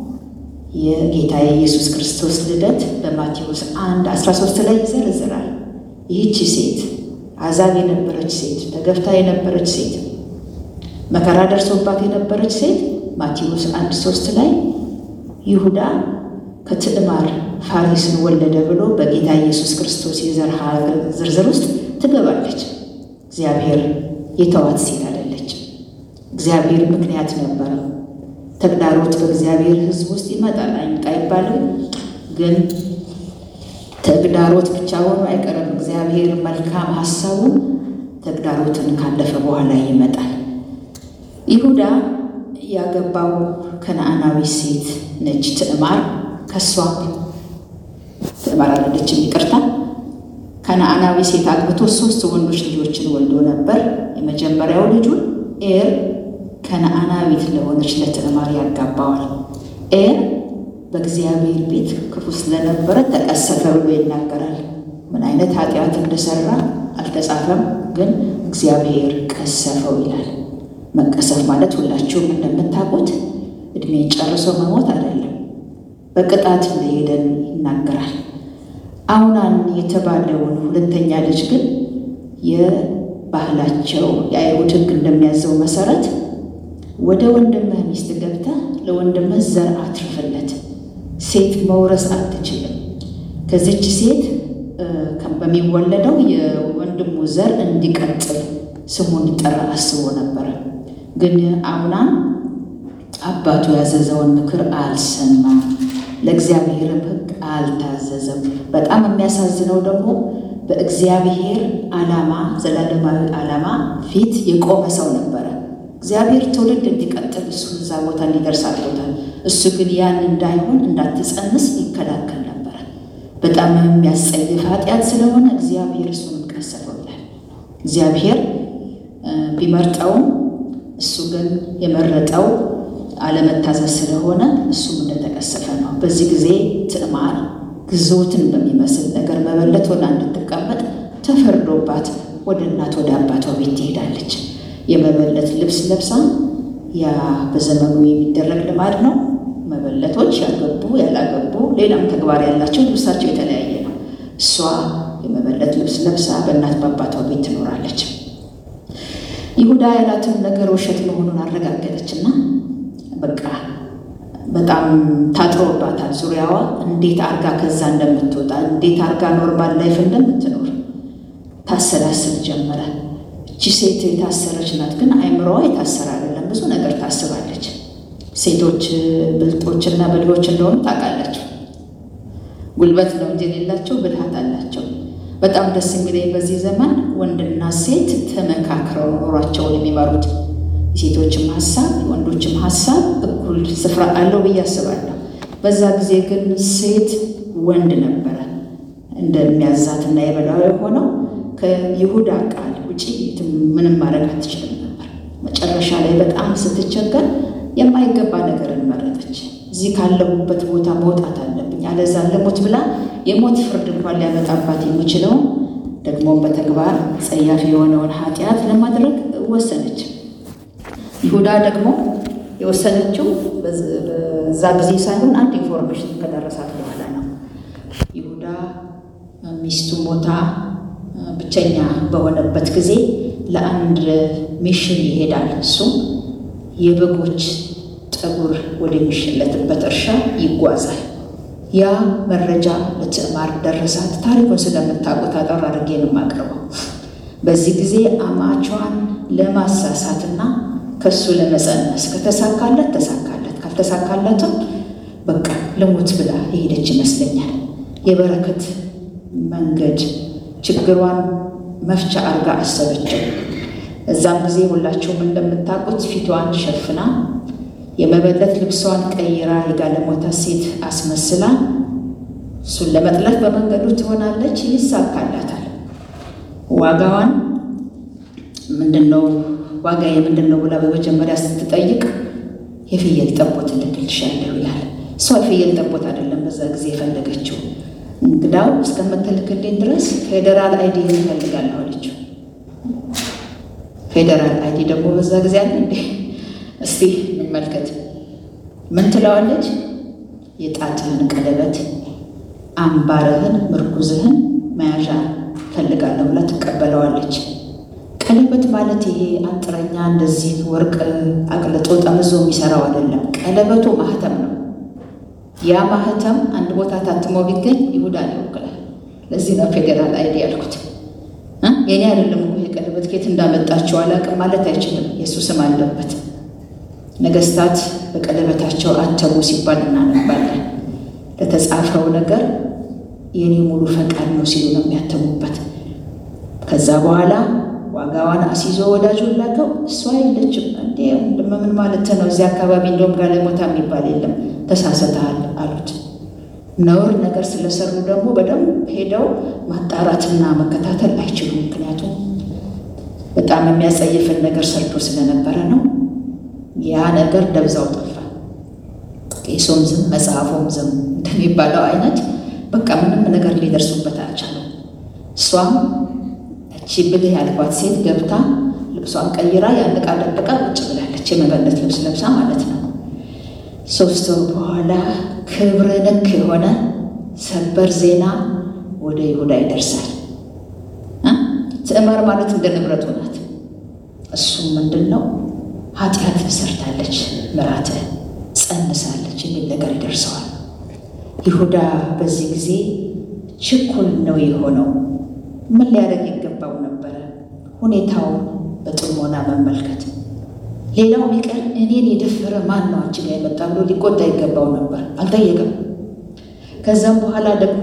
የጌታ የኢየሱስ ክርስቶስ ልደት በማቴዎስ 1:13 ላይ ይዘረዝራል። ይህቺ ሴት አሕዛብ የነበረች ሴት፣ ተገፍታ የነበረች ሴት፣ መከራ ደርሶባት የነበረች ሴት ማቴዎስ 1:3 ላይ ይሁዳ ከትዕማር ፋሬስን ወለደ ብሎ በጌታ ኢየሱስ ክርስቶስ የዘር ዝርዝር ውስጥ ትገባለች። እግዚአብሔር የተዋት ሴት አይደለችም። እግዚአብሔር ምክንያት ነበረው። ተግዳሮት በእግዚአብሔር ሕዝብ ውስጥ ይመጣል፣ አይምጣ አይባልም። ግን ተግዳሮት ብቻ ሆኖ አይቀርም። እግዚአብሔር መልካም ሐሳቡን ተግዳሮትን ካለፈ በኋላ ይመጣል። ይሁዳ ያገባው ከነዓናዊ ሴት ነች ትዕማር። ከሷ ትዕማር አለችም፣ ይቅርታ። ከነዓናዊ ሴት አግብቶ 3 ወንዶች ልጆችን ወልዶ ነበር። የመጀመሪያው ልጁን ኤር ከነዓናዊት ለሆነች ለትዕማር ያጋባዋል። ኤር በእግዚአብሔር ቤት ክፉ ስለነበረ ተቀሰፈ ብሎ ይናገራል። ምን አይነት ኃጢአት እንደሰራ አልተጻፈም፣ ግን እግዚአብሔር ቀሰፈው ይላል። መቀሰፍ ማለት ሁላችሁም እንደምታውቁት እድሜን ጨርሶ መሞት አይደለም፣ በቅጣት እንደሄደን ይናገራል። አውናን የተባለውን ሁለተኛ ልጅ ግን የባህላቸው የአይሁድ ሕግ እንደሚያዘው መሰረት ወደ ወንድምህ ሚስት ገብተህ ለወንድምህ ዘር አትርፍለት፣ ሴት መውረስ አትችልም። ከዚች ሴት በሚወለደው የወንድሙ ዘር እንዲቀጥል ስሙ እንዲጠራ አስቦ ነበረ። ግን አውናን አባቱ ያዘዘውን ምክር አልሰማም፣ ለእግዚአብሔርም ሕግ አልታዘዘም። በጣም የሚያሳዝነው ደግሞ በእግዚአብሔር ዓላማ፣ ዘላለማዊ ዓላማ ፊት የቆመ ሰው ነበረ። እግዚአብሔር ትውልድ እንዲቀጥል እሱን እዛ ቦታ እንዲደርስ አድርጎታል። እሱ ግን ያን እንዳይሆን እንዳትጸንስ ይከላከል ነበረ። በጣም የሚያስጸይፍ ኃጢአት ስለሆነ እግዚአብሔር እሱንም ቀሰፈው ይላል። እግዚአብሔር ቢመርጠውም እሱ ግን የመረጠው አለመታዘዝ ስለሆነ እሱም እንደተቀሰፈ ነው። በዚህ ጊዜ ትዕማር ግዞትን በሚመስል ነገር መበለት ሆና እንድትቀመጥ ተፈርዶባት ወደ እናት ወደ አባቷ ቤት ትሄዳለች። የመበለት ልብስ ለብሳ፣ ያ በዘመኑ የሚደረግ ልማድ ነው። መበለቶች ያገቡ ያላገቡ ሌላም ተግባር ያላቸው ልብሳቸው የተለያየ ነው። እሷ የመበለት ልብስ ለብሳ በእናት በአባቷ ቤት ትኖራለች። ይሁዳ ያላትን ነገር ውሸት መሆኑን አረጋገጠችና በቃ በጣም ታጥሮባታል። ዙሪያዋ እንዴት አርጋ ከዛ እንደምትወጣ እንዴት አርጋ ኖርማል ላይፍ እንደምትኖር ታሰላስል ጀመረ። እቺ ሴት የታሰረች ናት፣ ግን አይምሮዋ የታሰረ አይደለም። ብዙ ነገር ታስባለች። ሴቶች ብልጦችና ብልሆች እንደሆኑ ታውቃላችሁ። ጉልበት ነው እንጂ የሌላቸው ብልሃት አላቸው። በጣም ደስ የሚለኝ በዚህ ዘመን ወንድና ሴት ተመካክረው ኖሯቸውን የሚመሩት። የሴቶችም ሀሳብ የወንዶችም ሀሳብ እኩል ስፍራ አለው ብዬ አስባለሁ። በዛ ጊዜ ግን ሴት ወንድ ነበረ እንደሚያዛትና የበላው የሆነው። ከይሁዳ ቃል ውጪ ምንም ማድረግ አትችልም ነበር። መጨረሻ ላይ በጣም ስትቸገር የማይገባ ነገርን መረጠች። እዚህ ካለሁበት ቦታ መውጣት አለብኝ አለዛ ልሞት ብላ የሞት ፍርድ እንኳን ሊያመጣባት የሚችለውን ደግሞ በተግባር ጸያፍ የሆነውን ኃጢአት ለማድረግ ወሰነች። ይሁዳ ደግሞ የወሰነችው በዛ ጊዜ ሳይሆን አንድ ኢንፎርሜሽን ከደረሳት በኋላ ነው። ይሁዳ ሚስቱ ሞታ ብቸኛ በሆነበት ጊዜ ለአንድ ሚሽን ይሄዳል። እሱም የበጎች ጠጉር ወደሚሸለትበት እርሻ ይጓዛል። ያ መረጃ ለትዕማር ደረሳት። ታሪኩን ስለምታውቁት አጠር አድርጌ ነው የማቀርበው። በዚህ ጊዜ አማቿን ለማሳሳትና ከሱ ለመጸነስ ከተሳካለት ተሳካለት፣ ካልተሳካለትም በቃ ልሙት ብላ የሄደች ይመስለኛል። የበረከት መንገድ ችግሯን መፍቻ አርጋ አሰበችው። እዛም ጊዜ ሁላችሁም እንደምታውቁት ፊቷን ሸፍና የመበለት ልብሷን ቀይራ የጋለሞታ ሴት አስመስላ እሱን ለመጥላት በመንገዱ ትሆናለች። ይሳካላታል። ዋጋዋን ምንድነው ዋጋዬ ምንድነው ብላ በመጀመሪያ ስትጠይቅ የፍየል ጠቦት ልክልሻለሁ ይላል። እሷ የፍየል ጠቦት አይደለም በዛ ጊዜ የፈለገችው። እንግዳው እስከምትልክልኝ ድረስ ፌዴራል አይዲ እፈልጋለሁ አለችው። ፌዴራል አይዲ ደግሞ በዛ ጊዜ አለ እንዴ? እስቲ እንመልከት። ምን ትለዋለች? የጣትህን ቀለበት፣ አምባርህን፣ ምርኩዝህን መያዣ ፈልጋለሁ ብላ ትቀበለዋለች። ቀለበት ማለት ይሄ አንጥረኛ እንደዚህ ወርቅ አቅልጦ ጠምዞ የሚሰራው አይደለም። ቀለበቱ ማህተም ነው። ያ ማህተም አንድ ቦታ ታትሞ ቢገኝ ይሁዳን ይወክላል። ለዚህ ነው ፌዴራል አይዲ ያልኩት። የኔ አይደለም እኮ የቀለበት ኬት እንዳመጣቸው አላውቅም ማለት አይችልም። የሱ ስም አለበት። ነገስታት በቀለበታቸው አተሙ ሲባል እናነባለን። ለተጻፈው ነገር የኔ ሙሉ ፈቃድ ነው ሲሉ ነው የሚያተሙበት። ከዛ በኋላ ዋጋዋን አስይዞ ወዳጁን ላከው። እሷ የለችም። እንዴ ምን ማለት ነው? እዚህ አካባቢ እንደውም ጋለሞታ የሚባል የለም፣ ተሳስተሃል አሉት። ነውር ነገር ስለሰሩ ደግሞ በደንብ ሄደው ማጣራትና መከታተል አይችሉም። ምክንያቱም በጣም የሚያጸይፍን ነገር ሰርቶ ስለነበረ ነው። ያ ነገር ደብዛው ጠፋ። ቄሱም ዝም መጽሐፉም ዝም እንደሚባለው አይነት በቃ ምንም ነገር ሊደርሱበት አልቻለም። እሷም እቺ ብልህ ያልኳት ሴት ገብታ ልብሷን ቀይራ ያን ዕቃ ደብቃ ቁጭ ብላለች። የመበለት ልብስ ለብሳ ማለት ነው። 3 ወር በኋላ ክብረ ነክ የሆነ ሰበር ዜና ወደ ይሁዳ ይደርሳል። ትዕማር ማለት እንደ ንብረቱ ናት። እሱም ምንድነው? ኃጢአት ሰርታለች፣ ምራተ ጸንሳለች የሚል ነገር ይደርሰዋል። ይሁዳ በዚህ ጊዜ ችኩል ነው የሆነው። ምን ሊያደርግ ይገባው ነበረ? ሁኔታውን በጥሞና መመልከት። ሌላው ቢቀር እኔን የደፈረ ማን ነው አንቺ ጋር የመጣ ብሎ ሊቆጣ ይገባው ነበር። አልጠየቅም። ከዛም በኋላ ደግሞ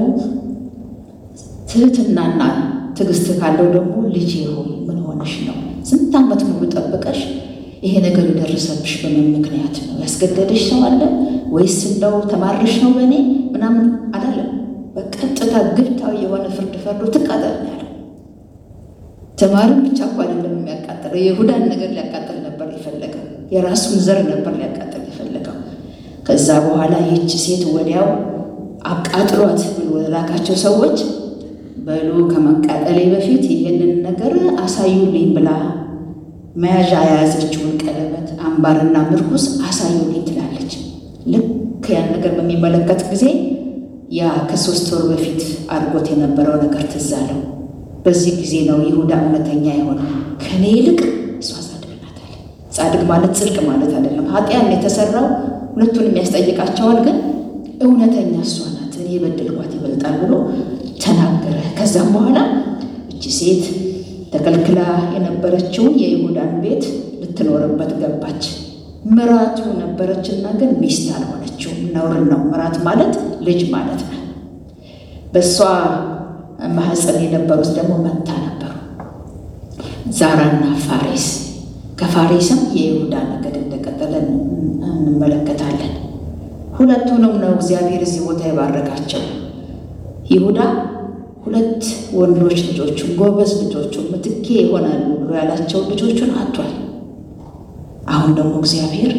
ትህትናና ትዕግስት ካለው ደግሞ ልጄ ሆይ ምን ሆነሽ ነው? ስንት ዓመት ሙሉ ጠብቀሽ ይሄ ነገር የደረሰብሽ በምን ምክንያት ነው? ያስገደደሽ ሰው አለ ወይስ እንደው ተማርሽ ነው በእኔ ምናምን አላለም። በቀጥታ ግብታዊ የሆነ ፍርድ ፈርዶ ትቃጠል ነው ያለው። ተማሪም ብቻ እኮ አይደለም የሚያቃጥለው፣ የይሁዳን ነገር ሊያቃጥል ነበር የፈለገው። የራሱን ዘር ነበር ሊያቃጥል የፈለገው። ከዛ በኋላ ይህች ሴት ወዲያው አቃጥሏት ብሎ ላካቸው ሰዎች በሉ ከመቃጠሌ በፊት ይህንን ነገር አሳዩልኝ ብላ መያዣ የያዘችውን ቀለበት፣ አምባርና ምርኩስ አሳዩልኝ ትላለች። ልክ ያን ነገር በሚመለከት ጊዜ ያ ከ3 ወር በፊት አድርጎት የነበረው ነገር ትዝ አለው። በዚህ ጊዜ ነው ይሁዳ እውነተኛ የሆነው። ከኔ ይልቅ እሷ ጻድቅ ናት አለ። ጻድቅ ማለት ጽድቅ ማለት አይደለም። ኃጢአት የተሰራው ሁለቱንም ያስጠይቃቸዋል፣ ግን እውነተኛ እሷ ናት፣ እኔ የበደልኳት ይበልጣል ብሎ ተናገረ። ከዛም በኋላ እቺ ሴት ተከልክላ የነበረችውን የይሁዳን ቤት ልትኖርበት ገባች። ምራቱ ነበረችና ግን ሚስት አልሆነችውም። ነውር ነው። ምራት ማለት ልጅ ማለት ነው። በእሷ ማህፀን የነበሩት ደግሞ መንታ ነበሩ፣ ዛራና ፋሬስ። ከፋሬስም የይሁዳ ነገድ እንደቀጠለ እንመለከታለን። ሁለቱንም ነው እግዚአብሔር እዚህ ቦታ የባረካቸው። ይሁዳ 2 ወንዶች ልጆቹን ጎበዝ ልጆቹን ምትኬ ይሆናሉ ብሎ ያላቸው ልጆቹን አጥቷል። አሁን ደግሞ እግዚአብሔር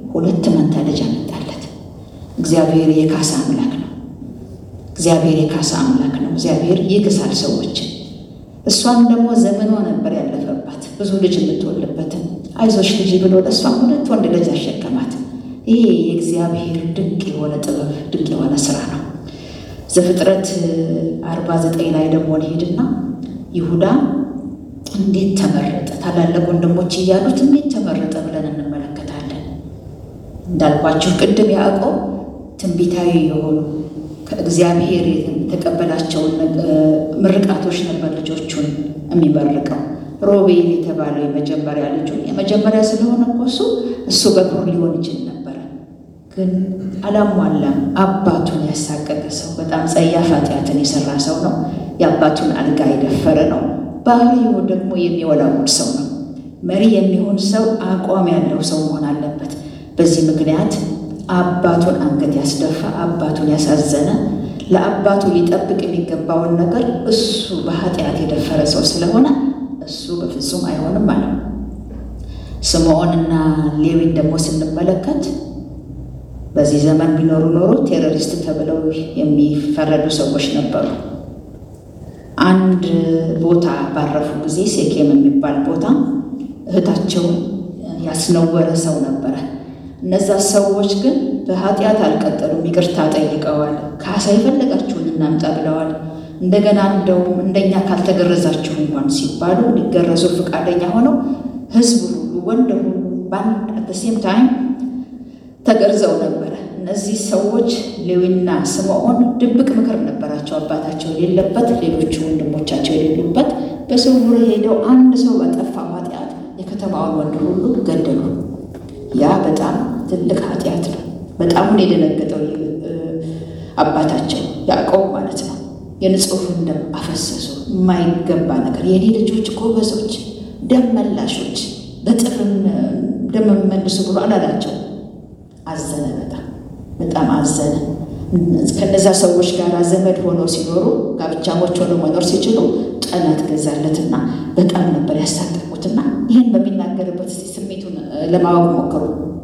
2 መንታ ልጅ አመጣለት። እግዚአብሔር የካሳ አምላክ ነው። እግዚአብሔር የካሳ አምላክ ነው። እግዚአብሔር ይክሳል ሰዎችን። እሷም ደግሞ ዘመኗ ነበር ያለፈባት ብዙ ልጅ የምትወልድበትን። አይዞሽ ልጅ ብሎ ለእሷም 2 ወንድ ልጅ አሸከማት። ይሄ የእግዚአብሔር ድንቅ የሆነ ጥበብ፣ ድንቅ የሆነ ስራ ነው። ዘፍጥረት 49 ላይ ደግሞ እንሄድና ይሁዳ እንዴት ተመረጠ፣ ታላላቅ ወንድሞች እያሉት እንዴት ተመረጠ ብለን እንመለከታለን። እንዳልኳችሁ ቅድም ያዕቆብ ትንቢታዊ የሆኑ ከእግዚአብሔር የተቀበላቸውን ምርቃቶች ነበር ልጆቹን የሚመርቀው። ሮቤል የተባለው የመጀመሪያ ልጁ የመጀመሪያ ስለሆነ እሱ በኩር ሊሆን ይችል ነበር፣ ግን አላሟላም። አባቱን ያሳቀቀ ሰው፣ በጣም ጸያፍ ኃጢአትን የሰራ ሰው ነው። የአባቱን አልጋ የደፈረ ነው። ባህሪው ደግሞ የሚወላውል ሰው ነው። መሪ የሚሆን ሰው አቋም ያለው ሰው መሆን አለበት። በዚህ ምክንያት አባቱን አንገት ያስደፋ፣ አባቱን ያሳዘነ፣ ለአባቱ ሊጠብቅ የሚገባውን ነገር እሱ በኃጢአት የደፈረ ሰው ስለሆነ እሱ በፍጹም አይሆንም ማለት ነው። ስምዖንና ሌዊን ደግሞ ስንመለከት በዚህ ዘመን ቢኖሩ ኖሮ ቴሮሪስት ተብለው የሚፈረዱ ሰዎች ነበሩ። አንድ ቦታ ባረፉ ጊዜ ሴኬም የሚባል ቦታ እህታቸውን ያስነወረ ሰው ነበረ። እነዛ ሰዎች ግን በኃጢአት አልቀጠሉም፣ ይቅርታ ጠይቀዋል። ካሳ የፈለጋችሁን እናምጣ ብለዋል። እንደገና እንደውም እንደኛ ካልተገረዛችሁ እንኳን ሲባሉ ሊገረዙ ፈቃደኛ ሆነው ህዝቡ ሁሉ ወንድ ሁሉ በአንድ ሴም ታይም ተገርዘው ነበረ። እነዚህ ሰዎች ሌዊና ስምዖን ድብቅ ምክር ነበራቸው፣ አባታቸው የሌለበት፣ ሌሎቹ ወንድሞቻቸው የሌሉበት። በስውር ሄደው አንድ ሰው በጠፋው ኃጢአት የከተማውን ወንድ ሁሉ ገደሉ። ያ በጣም ትልቅ ኃጢአት ነው። በጣም የደነገጠው አባታቸው ያዕቆብ ማለት ነው። የንጹሕን ደም አፈሰሱ። የማይገባ ነገር። የኔ ልጆች ጎበዞች፣ ደም መላሾች፣ በጥፍም ደም መልሱ ብሎ አላላቸው። አዘነ፣ በጣም አዘነ። ከነዛ ሰዎች ጋር ዘመድ ሆነው ሲኖሩ፣ ጋብቻሞች ሆነው መኖር ሲችሉ ጠላት ገዛለትና በጣም ነበር ያሳቀቁትና ይህን በሚናገርበት ስሜቱን ለማወቅ ሞክሩ።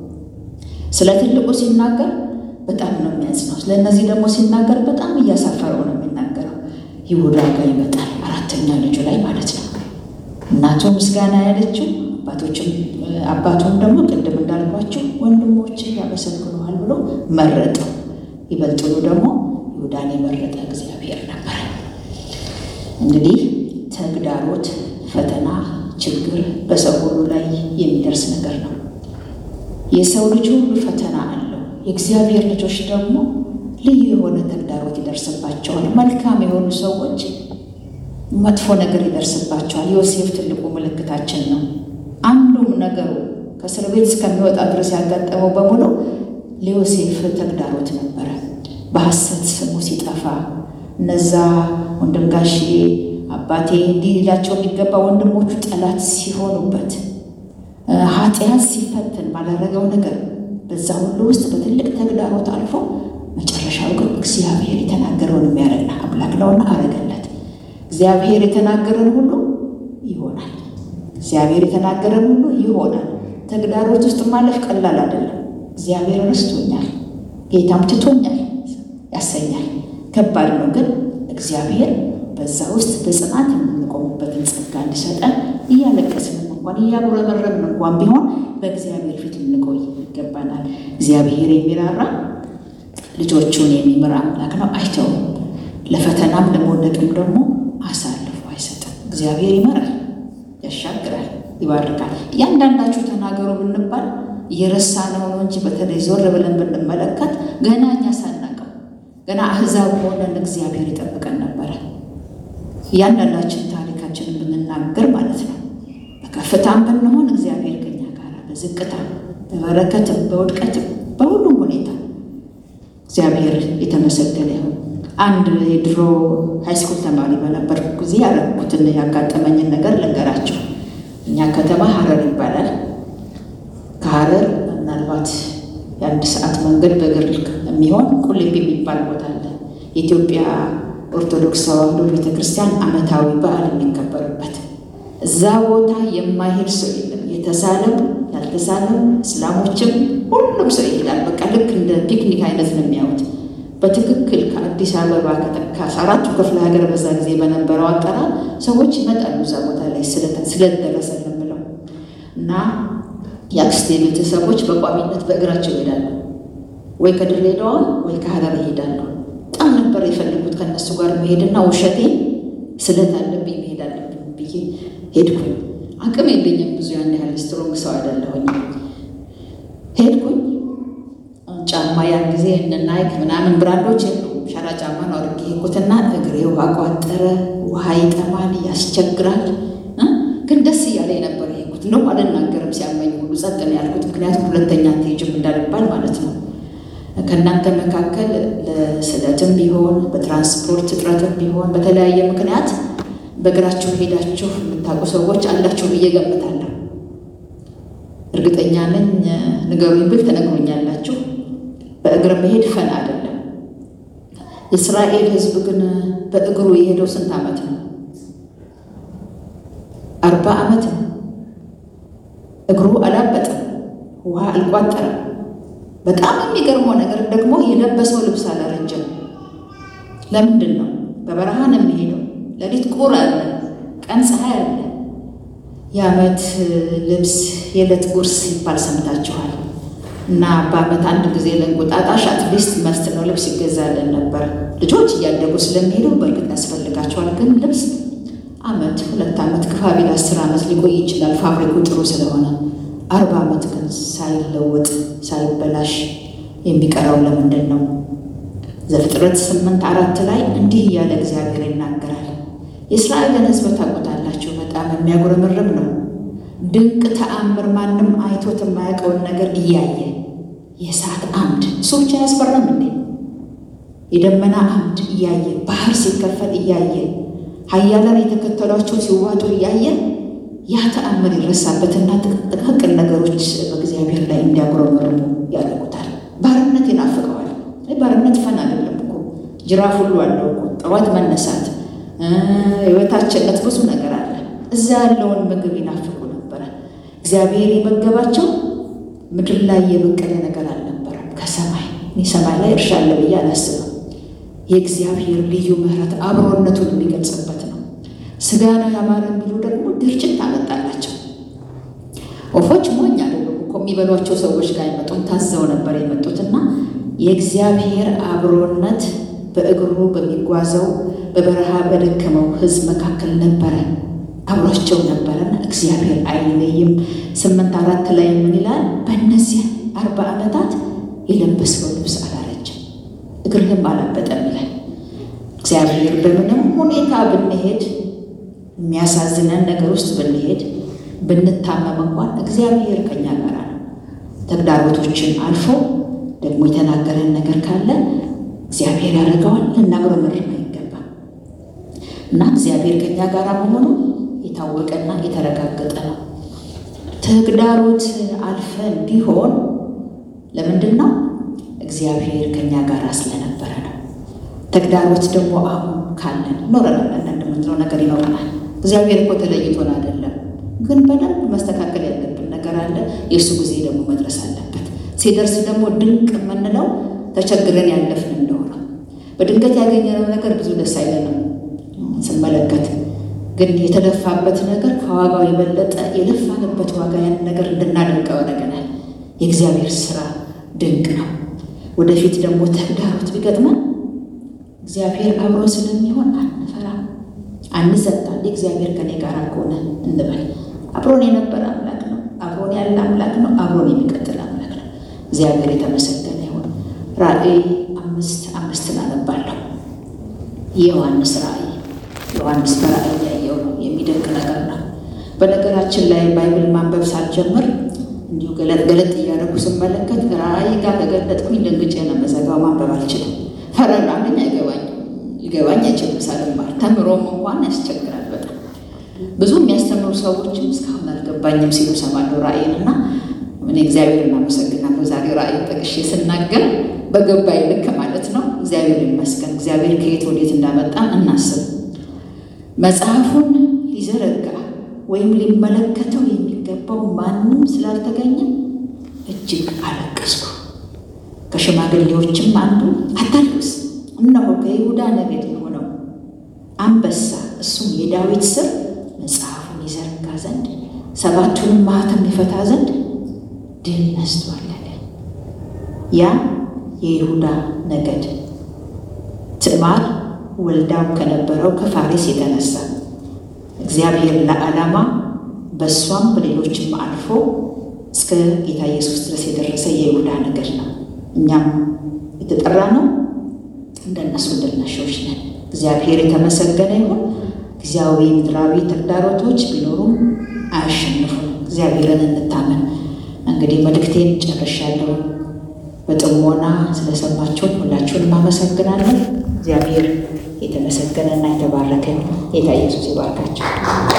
ስለ ትልቁ ሲናገር በጣም ነው የሚያዝነው። ስለነዚህ ደግሞ ሲናገር በጣም እያሳፈረው ነው የሚናገረው። ይሁዳ ጋር ይመጣል፣ 4ኛ ልጁ ላይ ማለት ነው። እናቱ ምስጋና ያለችው አባቱም ደግሞ ቅድም እንዳልኳቸው ወንድሞች ያመሰግኑሃል ብሎ መረጠው። ይበልጥሉ ደግሞ ይሁዳን የመረጠ እግዚአብሔር ነበር። እንግዲህ ተግዳሮት፣ ፈተና፣ ችግር በሰው ሁሉ ላይ የሚደርስ ነገር ነው። የሰው ልጅ ሁሉ ፈተና አለው። የእግዚአብሔር ልጆች ደግሞ ልዩ የሆነ ተግዳሮት ይደርስባቸዋል። መልካም የሆኑ ሰዎች መጥፎ ነገር ይደርስባቸዋል። ዮሴፍ ትልቁ ምልክታችን ነው። አንዱም ነገሩ ከእስር ቤት እስከሚወጣ ድረስ ያጋጠመው በሙሉ ለዮሴፍ ተግዳሮት ነበረ። በሐሰት ስሙ ሲጠፋ፣ እነዛ ወንድም ጋሼ አባቴ እንዲህ ሊላቸው የሚገባ ወንድሞቹ ጠላት ሲሆኑበት፣ ኃጢአት ሲፈተን ባላረገው ነገር በዛ ሁሉ ውስጥ በትልቅ ተግዳሮት አልፎ መጨረሻው ግን እግዚአብሔር የተናገረውን የሚያደርግ አምላክ ነውና አረገለት። እግዚአብሔር የተናገረን ሁሉ ይሆናል። እግዚአብሔር የተናገረን ሁሉ ይሆናል። ተግዳሮት ውስጥ ማለፍ ቀላል አይደለም። እግዚአብሔር ረስቶኛል፣ ጌታም ትቶኛል ያሰኛል። ከባድ ነው። ግን እግዚአብሔር በዛ ውስጥ በጽናት የምንቆምበትን ጸጋ እንዲሰጠን እያለቀስን እንኳን እያጉረመረምን እንኳን ቢሆን በእግዚአብሔር ፊት እንቆይ ይገባናል። እግዚአብሔር የሚራራ ልጆቹን የሚምር አምላክ ነው። አይተውም። ለፈተናም ለመውደቅም ደግሞ አሳልፎ አይሰጥም። እግዚአብሔር ይመራል፣ ያሻግራል፣ ይባርካል። እያንዳንዳችሁ ተናገሩ ብንባል እየረሳነው ነው እንጂ በተለይ ዞር ብለን ብንመለከት ገና እኛ ሳናቀው ገና አሕዛብ ሆነን እግዚአብሔር ይጠብቀን ነበረ። እያንዳንዳችን ታሪካችንን ብንናገር ማለት ነው። በከፍታም ብንሆን እግዚአብሔር ከኛ ጋር፣ በዝቅታም፣ በበረከትም፣ በውድቀትም፣ በሁሉም ሁኔታ እግዚአብሔር የተመሰገነ ይሁን። አንድ የድሮ ሃይስኩል ተማሪ በነበርኩ ጊዜ ያረኩትን ያጋጠመኝን ነገር ልንገራቸው። እኛ ከተማ ሀረር ይባላል። ከሀረር ምናልባት የ1 ሰዓት መንገድ በእግር የሚሆን ቁልቢ የሚባል ቦታ አለ። የኢትዮጵያ ኦርቶዶክስ ተዋሕዶ ቤተክርስቲያን ዓመታዊ በዓል የሚከበርበት። እዛ ቦታ የማይሄድ ሰው የለም። የተሳለም ክርስቲያንም እስላሞችም ሁሉም ሰው ይሄዳል። በቃ ልክ እንደ ፒክኒክ አይነት ነው የሚያዩት። በትክክል ከአዲስ አበባ ከአራቱ ክፍለ ሀገር በዛ ጊዜ በነበረው አጠራር ሰዎች ይመጣሉ እዛ ቦታ ላይ ስለደረሰ ነው እና የአክስቴ ቤተሰቦች በቋሚነት በእግራቸው ይሄዳሉ። ወይ ከድሬዳዋ ወይ ከሀረር ይሄዳሉ። በጣም ነበር የፈለጉት ከነሱ ጋር መሄድና ውሸቴን ስለት አለብኝ መሄድ አለብኝ ብዬ ሄድኩኝ። አቅም የለኝም ብዙ ያን ያህል ስትሮንግ ሰው አይደለሁኝ። ሄድኩኝ። ጫማ ያን ጊዜ እነ ናይክ ምናምን ብራንዶች የሉም። ሸራ ጫማ ነው አድርጌ ሄድኩትና እግሬ ውሃ ቋጠረ። ውሃ ይጠማል፣ ያስቸግራል። ግን ደስ እያለኝ ነበር የሄድኩት። እንደውም አልናገርም ሲያመኝ ሁሉ ጸጥ ነው ያልኩት። ምክንያቱም ሁለተኛ አትሄጂም እንዳልባል ማለት ነው። ከእናንተ መካከል ለስለትም ቢሆን በትራንስፖርት እጥረትም ቢሆን በተለያየ ምክንያት በእግራችሁ ሄዳችሁ የምታውቁ ሰዎች አላችሁ ብዬ ገምታለሁ። እርግጠኛ ነኝ ንገሩኝ ብል ተነግሮኛላችሁ። በእግር መሄድ ፈን አይደለም። የእስራኤል ሕዝብ ግን በእግሩ የሄደው ስንት ዓመት ነው? 40 ዓመት ነው። እግሩ አላበጠም፣ ውሃ አልቋጠረም። በጣም የሚገርመው ነገር ደግሞ የለበሰው ልብስ አላረጀም። ለምንድን ነው? በበረሃ ነው የሚሄደው። ሌሊት ቁር አለ፣ ቀን ፀሐይ አለ። የዓመት ልብስ የዕለት ጉርስ ይባል ሰምታችኋል። እና በዓመት አንድ ጊዜ ለእንቁጣጣሽ አትሊስት መስት ነው ልብስ ይገዛልን ነበር። ልጆች እያደጉ ስለሚሄዱ በእርግጥ ያስፈልጋቸዋል። ግን ልብስ ዓመት 2 ዓመት ግፋ ቢል 10 ዓመት ሊቆይ ይችላል ፋብሪኩ ጥሩ ስለሆነ። 40 ዓመት ግን ሳይለወጥ ሳይበላሽ የሚቀረው ለምንድን ነው? ዘፍጥረት 8:4 ላይ እንዲህ እያለ እግዚአብሔር ይናገራል። የእስራኤልን ሕዝብ ታውቁታላችሁ፣ በጣም የሚያጉረመርም ነው። ድንቅ ተአምር ማንም አይቶት የማያውቀውን ነገር እያየ የእሳት አምድ፣ እሱ ብቻ ያስፈራም እንዴ? የደመና አምድ እያየ ባህር ሲከፈል እያየ ኃያላን የተከተሏቸው ሲዋጡ እያየ ያ ተአምር ይረሳበትና ጥቃቅን ነገሮች በእግዚአብሔር ላይ እንዲያጉረመርሙ ያደርጉታል። ባርነት ይናፍቀዋል። ባርነት ፈን አይደለም እኮ፣ ጅራፍ ሁሉ አለው እኮ። ጠዋት መነሳት፣ የበታችነት ብዙ ነገር አለ። እዛ ያለውን ምግብ ይናፍቁ ነበረ። እግዚአብሔር የመገባቸው ምድር ላይ የበቀለ ነገር አልነበረም ከሰማይ። እኔ ሰማይ ላይ እርሻ አለ ብዬ አላስብም። የእግዚአብሔር ልዩ ምሕረት አብሮነቱን የሚገልጽበት ነው። ስጋ ነው ያማረ የሚሉ ደግሞ ድርጭት ታመጣላቸው። ወፎች ሞኝ አይደሉም እኮ የሚበሏቸው ሰዎች ጋር አይመጡም። ታዘው ነበር የመጡትና የእግዚአብሔር አብሮነት በእግሩ በሚጓዘው በበረሃ በደከመው ሕዝብ መካከል ነበረ፣ አብሯቸው ነበረና እግዚአብሔር አይለይም። 8:4 ላይ ምን ይላል? በእነዚህ 40 ዓመታት የለበስከው ልብስ አላረጀም፣ እግርህም አላበጠም ይላል። እግዚአብሔር በምንም ሁኔታ ብንሄድ፣ የሚያሳዝነን ነገር ውስጥ ብንሄድ፣ ብንታመም እንኳን እግዚአብሔር ከኛ ጋር ነው። ተግዳሮቶችን አልፎ ደግሞ የተናገረን ነገር ካለ እግዚአብሔር ያደርገዋል። ልናጉረመርም አይገባም እና እግዚአብሔር ከኛ ጋር መሆኑ የታወቀና የተረጋገጠ ነው። ተግዳሮት አልፈን ቢሆን ለምንድን ነው? እግዚአብሔር ከኛ ጋር ስለነበረ ነው። ተግዳሮት ደግሞ አሁን ካለን ኖረናል እንደምንለው ነገር ይኖረናል። እግዚአብሔር እኮ ተለይቶን አይደለም፣ ግን በደንብ መስተካከል ያለብን ነገር አለ። የእሱ ጊዜ ደግሞ መድረስ አለበት። ሲደርስ ደግሞ ድንቅ የምንለው ተቸግረን ያለፍን እንደሆነ። በድንገት ያገኘነው ነገር ብዙ ደስ አይለንም ስንመለከት፣ ግን የተለፋበት ነገር ከዋጋው የበለጠ የለፋንበት ዋጋ ያን ነገር እንድናደንቀው ያደርገናል። የእግዚአብሔር ስራ ድንቅ ነው። ወደፊት ደግሞ ተግዳሮት ቢገጥመን እግዚአብሔር አብሮ ስለሚሆን አንፈራም፣ አንዘጣም። እግዚአብሔር ከኔ ጋር ከሆነ እንበል። አብሮን የነበረ አምላክ ነው፣ አብሮን ያለ አምላክ ነው፣ አብሮን የሚቀጥል አምላክ ነው። እግዚአብሔር የተመሰገነ ይሁን። ራእይ 5:5 አነባለሁ። የዮሐንስ ራእይ። ዮሐንስ በራእይ ያየው ነው። የሚደንቅ ነገር ነው። በነገራችን ላይ ባይብል ማንበብ ሳልጀምር እንዲሁ ገለጥ እያደረጉ ስመለከት ራእይ ጋር ተገለጥኩኝ። ደንግጬ ነው መዘጋው። ማንበብ አልችልም። ፈረን አንደኛ ይገባኝ አይችልም ሳልማር። ተምሮም እንኳን ያስቸግራል በጣም። ብዙ የሚያስተምሩ ሰዎችም እስካሁን አልገባኝም ሲሉ ሰማለሁ ራእይንና እኔ እግዚአብሔርን አመሰግናለሁ። ዛሬ ራእይ ጠቅሼ ስናገር በገባኝ ልክ ማለት ነው። እግዚአብሔር ይመስገን። እግዚአብሔር ከየት ወዴት እንዳመጣን እናስብ። መጽሐፉን ሊዘረጋ ወይም ሊመለከተው የሚገባው ማንም ስላልተገኘ እጅግ አለቀስኩ። ከሽማግሌዎችም አንዱ አታልቅስ፣ እነሆ ከይሁዳ ነገድ የሆነው አንበሳ እሱም የዳዊት ሥር መጽሐፉን ይዘረጋ ዘንድ ሰባቱንም ማኅተም ይፈታ ዘንድ ድል ነስቷል አለ። ያ የይሁዳ ነገድ ትዕማር ወልዳው ከነበረው ከፋሬስ የተነሳ እግዚአብሔር ለዓላማ በእሷም በሌሎችም አልፎ እስከ ጌታ ኢየሱስ ድረስ የደረሰ የይሁዳ ነገድ ነው። እኛም የተጠራ ነው እንደነሱ ድል ነሾች ነን። እግዚአብሔር የተመሰገነ ይሁን። ጊዜያዊ ምድራዊ ተግዳሮቶች ቢኖሩም አያሸንፉም። እግዚአብሔርን እንታመን። እንግዲህ መልእክቴን ጨርሻለሁ። በጥሞና ስለሰማችሁ ሁላችሁንም አመሰግናለሁ። እግዚአብሔር የተመሰገነና የተባረከ ጌታ ኢየሱስ ይባርካችሁ።